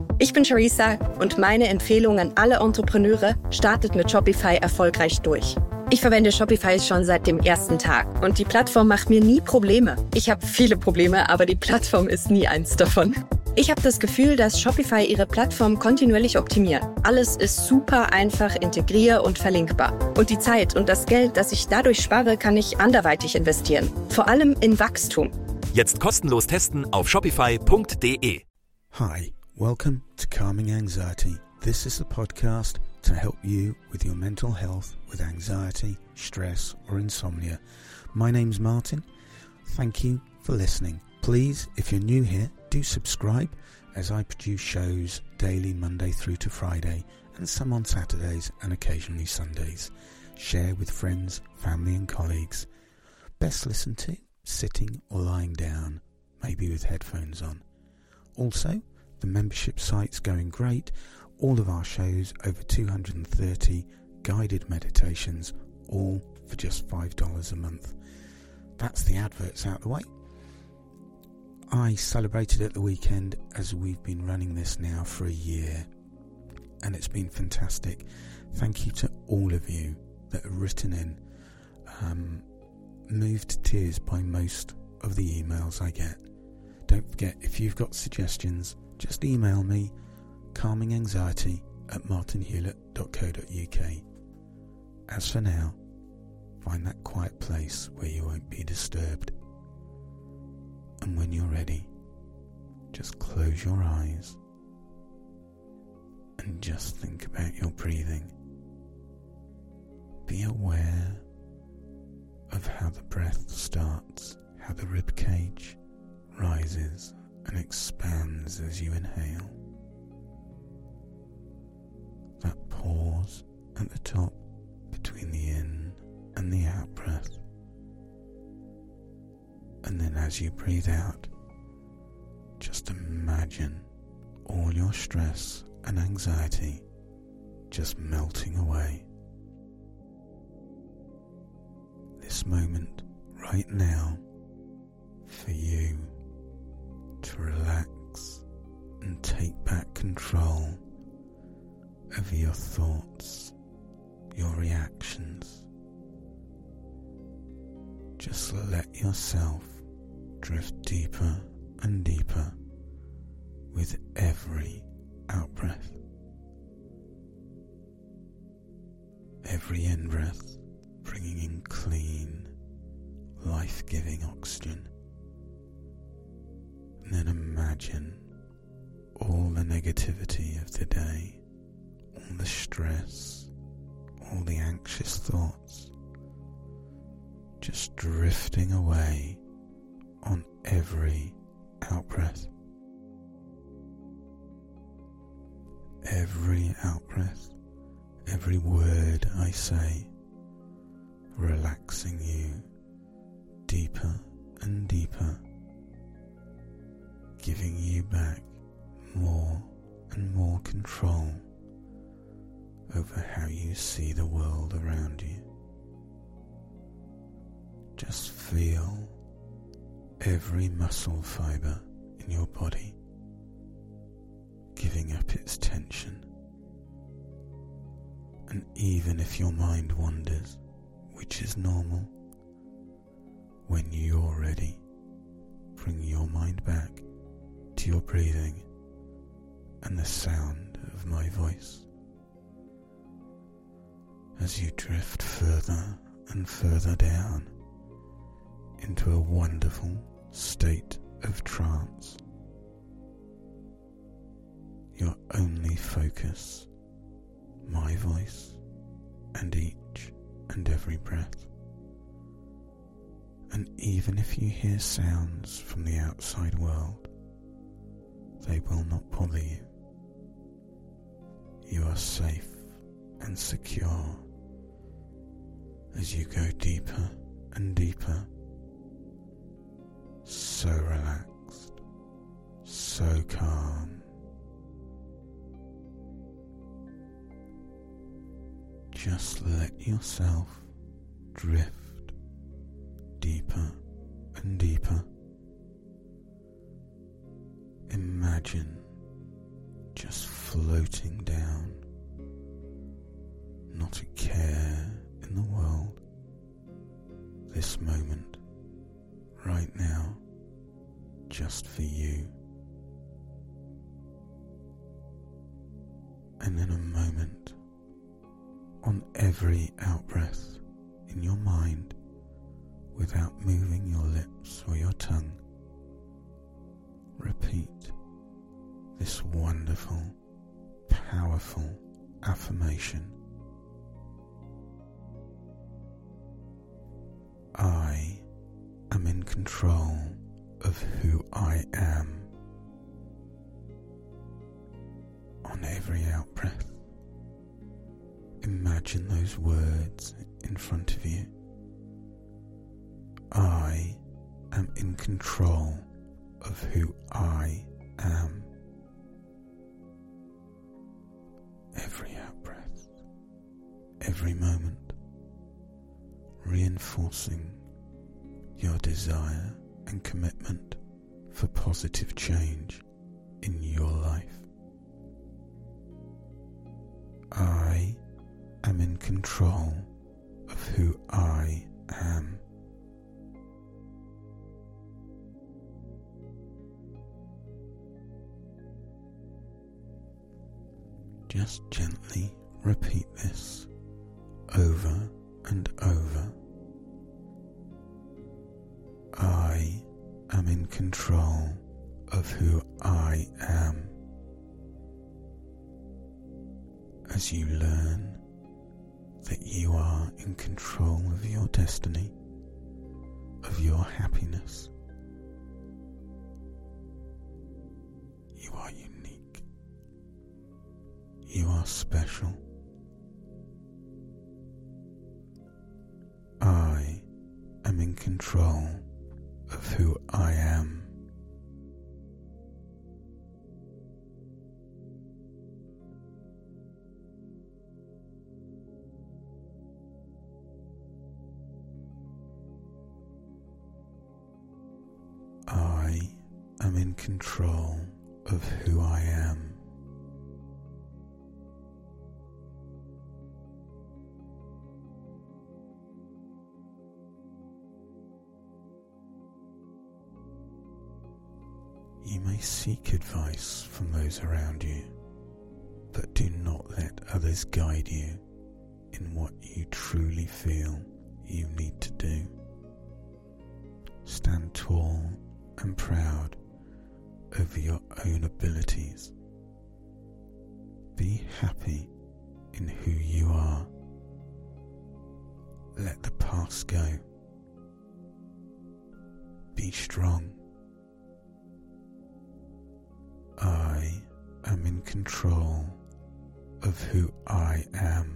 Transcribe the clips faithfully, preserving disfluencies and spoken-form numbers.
Ich bin Charissa und meine Empfehlung an alle Entrepreneure: startet mit Shopify erfolgreich durch. Ich verwende Shopify schon seit dem ersten Tag und die Plattform macht mir nie Probleme. Ich habe viele Probleme, aber die Plattform ist nie eins davon. Ich habe das Gefühl, dass Shopify ihre Plattform kontinuierlich optimiert. Alles ist super einfach integrier- und verlinkbar. Und die Zeit und das Geld, das ich dadurch spare, kann ich anderweitig investieren. Vor allem in Wachstum. Jetzt kostenlos testen auf shopify punkt de. Hi, welcome to Calming Anxiety. This is the podcast to help you with your mental health with anxiety, stress or insomnia. My name's Martin. Thank you for listening. Please, if you're new here, do subscribe as I produce shows daily Monday through to Friday and some on Saturdays and occasionally Sundays. Share with friends, family and colleagues. Best listened to sitting or lying down, maybe with headphones on. Also, the membership site's going great. All of our shows, over two hundred thirty guided meditations, all for just five dollars a month. That's the adverts out the way. I celebrated at the weekend as we've been running this now for a year, and it's been fantastic. Thank you to all of you that have written in. Um, moved to tears by most of the emails I get. Don't forget, if you've got suggestions, just email me, calminganxiety at martinhewlett dot co dot uk. As for now, find that quiet place where you won't be disturbed. And when you're ready, just close your eyes and just think about your breathing. Be aware of how the breath starts, how the rib cage rises and expands as you inhale. That pause at the top between the in and the out breath. And then as you breathe out, just imagine all your stress and anxiety just melting away. This moment right now for you to relax and take back control over your thoughts, your reactions. Just let yourself drift deeper and deeper with every out-breath. Every in-breath bringing in clean, life-giving oxygen. And then imagine all the negativity of the day, all the stress, all the anxious thoughts, just drifting away on every out-breath. Every out-breath, every word I say, relaxing you deeper and deeper, giving you back more and more control over how you see the world around you. Just feel every muscle fibre in your body giving up its tension. And even if your mind wanders, which is normal, when you're ready, bring your mind back to your breathing and the sound of my voice. As you drift further and further down into a wonderful state of trance, your only focus, my voice, and each and every breath. And even if you hear sounds from the outside world, they will not bother you. You are safe and secure as you go deeper and deeper, so relaxed, so calm. Just let yourself drift deeper and deeper. Imagine floating down, not a care in the world, this moment, right now, just for you. And in a moment, on every out-breath in your mind, without moving your lips or your tongue, repeat this wonderful, powerful affirmation. I am in control of who I am. On every out-breath, imagine those words in front of you. I am in control of who I am. Every out-breath, every moment, reinforcing your desire and commitment for positive change in your life. I am in control of who I am. Just gently repeat this over and over. I am in control of who I am. As you learn that you are in control of your destiny, of your happiness, you are unique. You are special. I am in control of who I am. I am in control of who I am. You may seek advice from those around you, but do not let others guide you in what you truly feel you need to do. Stand tall and proud over your own abilities. Be happy in who you are. Let the past go. Be strong. I am in control of who I am.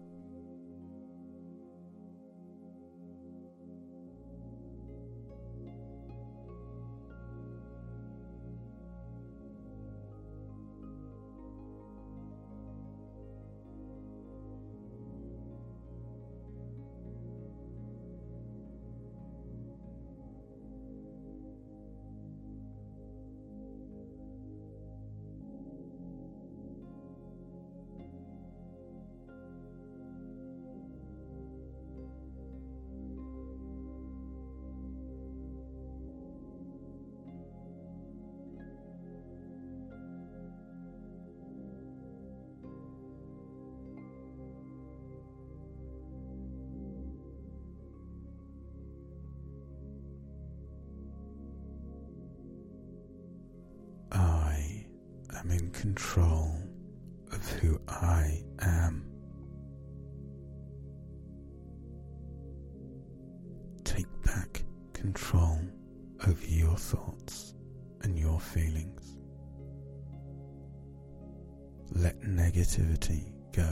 I am in control of who I am. Take back control over your thoughts and your feelings. Let negativity go.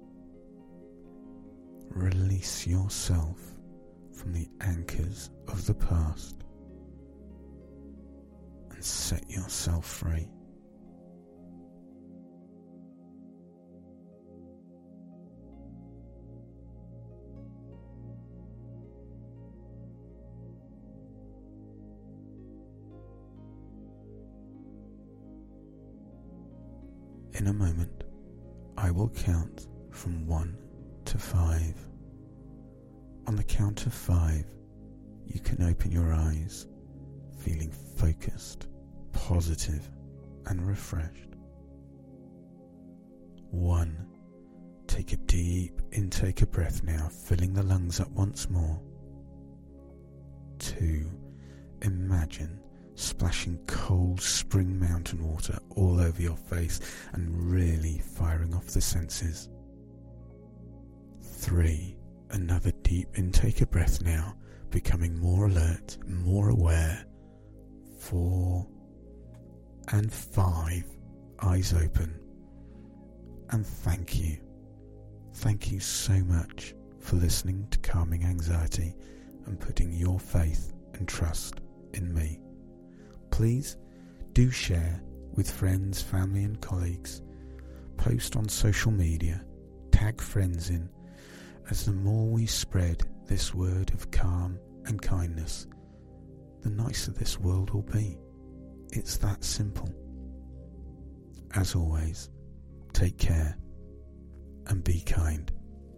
Release yourself from the anchors of the past and set yourself free. In a moment, I will count from one to five. On the count of five, you can open your eyes, feeling focused, positive, and refreshed. One. Take a deep intake of breath now, filling the lungs up once more. Two. Imagine splashing cold spring mountain water all over your face and really firing off the senses. Three. Another deep intake of breath now, becoming more alert, more aware. Four. And five. Eyes open. And thank you. Thank you so much for listening to Calming Anxiety and putting your faith and trust in me. Please do share with friends, family and colleagues. Post on social media. Tag friends in. As the more we spread this word of calm and kindness, the nicer this world will be. It's that simple. As always, take care and be kind.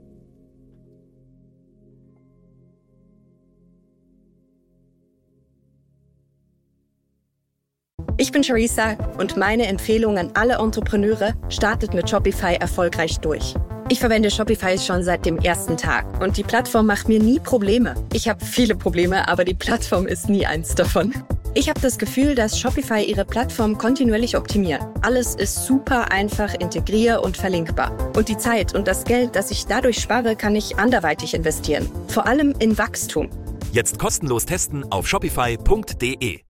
Ich bin Charissa und meine Empfehlung an alle Entrepreneure: startet mit Shopify erfolgreich durch. Ich verwende Shopify schon seit dem ersten Tag und die Plattform macht mir nie Probleme. Ich habe viele Probleme, aber die Plattform ist nie eins davon. Ich habe das Gefühl, dass Shopify ihre Plattform kontinuierlich optimiert. Alles ist super einfach integrier- und verlinkbar. Und die Zeit und das Geld, das ich dadurch spare, kann ich anderweitig investieren. Vor allem in Wachstum. Jetzt kostenlos testen auf shopify punkt de.